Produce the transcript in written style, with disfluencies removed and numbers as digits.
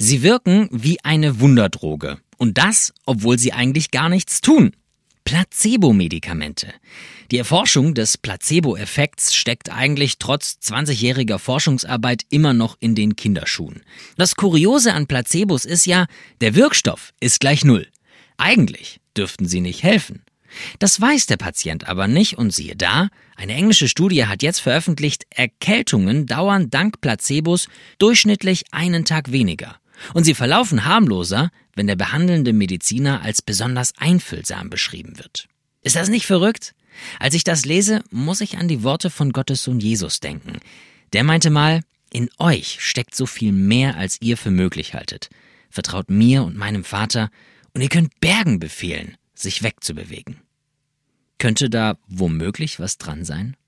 Sie wirken wie eine Wunderdroge. Und das, obwohl sie eigentlich gar nichts tun. Placebo-Medikamente. Die Erforschung des Placebo-Effekts steckt eigentlich trotz 20-jähriger Forschungsarbeit immer noch in den Kinderschuhen. Das Kuriose an Placebos ist ja, der Wirkstoff ist gleich 0. Eigentlich dürften sie nicht helfen. Das weiß der Patient aber nicht und siehe da, eine englische Studie hat jetzt veröffentlicht, Erkältungen dauern dank Placebos durchschnittlich einen Tag weniger. Und sie verlaufen harmloser, wenn der behandelnde Mediziner als besonders einfühlsam beschrieben wird. Ist das nicht verrückt? Als ich das lese, muss ich an die Worte von Gottes Sohn Jesus denken. Der meinte mal, in euch steckt so viel mehr, als ihr für möglich haltet. Vertraut mir und meinem Vater und ihr könnt Bergen befehlen, sich wegzubewegen. Könnte da womöglich was dran sein?